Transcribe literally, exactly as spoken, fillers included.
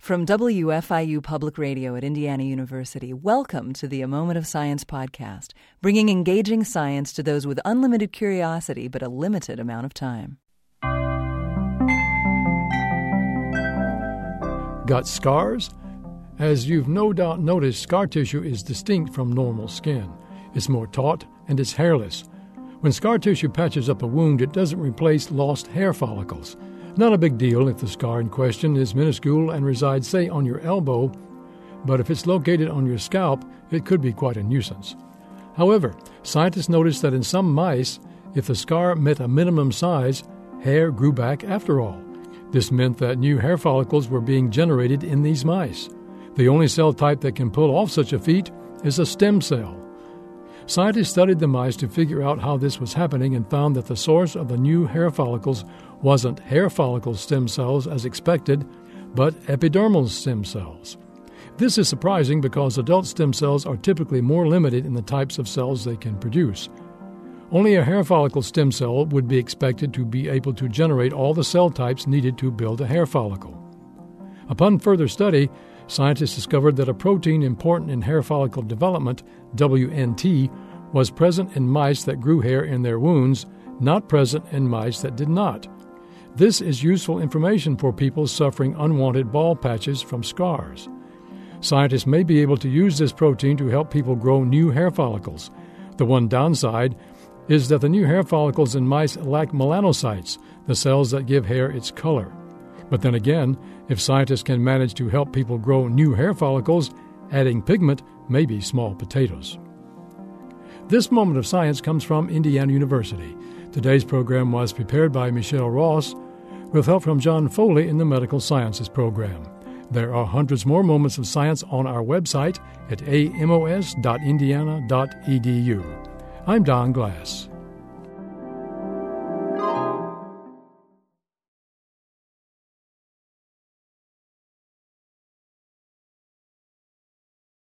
From W F I U Public Radio at Indiana University, welcome to the A Moment of Science podcast, bringing engaging science to those with unlimited curiosity but a limited amount of time. Got scars? As you've no doubt noticed, scar tissue is distinct from normal skin. It's more taut and it's hairless. When scar tissue patches up a wound, it doesn't replace lost hair follicles. Not a big deal if the scar in question is minuscule and resides, say, on your elbow, but if it's located on your scalp, it could be quite a nuisance. However, scientists noticed that in some mice, if the scar met a minimum size, hair grew back after all. This meant that new hair follicles were being generated in these mice. The only cell type that can pull off such a feat is a stem cell. Scientists studied the mice to figure out how this was happening and found that the source of the new hair follicles wasn't hair follicle stem cells as expected, but epidermal stem cells. This is surprising because adult stem cells are typically more limited in the types of cells they can produce. Only a hair follicle stem cell would be expected to be able to generate all the cell types needed to build a hair follicle. Upon further study, scientists discovered that a protein important in hair follicle development, W N T, was present in mice that grew hair in their wounds, not present in mice that did not. This is useful information for people suffering unwanted bald patches from scars. Scientists may be able to use this protein to help people grow new hair follicles. The one downside is that the new hair follicles in mice lack melanocytes, the cells that give hair its color. But then again, if scientists can manage to help people grow new hair follicles, adding pigment may be small potatoes. This Moment of Science comes from Indiana University. Today's program was prepared by Michelle Ross, with help from John Foley in the Medical Sciences program. There are hundreds more moments of science on our website at a m o s dot indiana dot e d u. I'm Don Glass.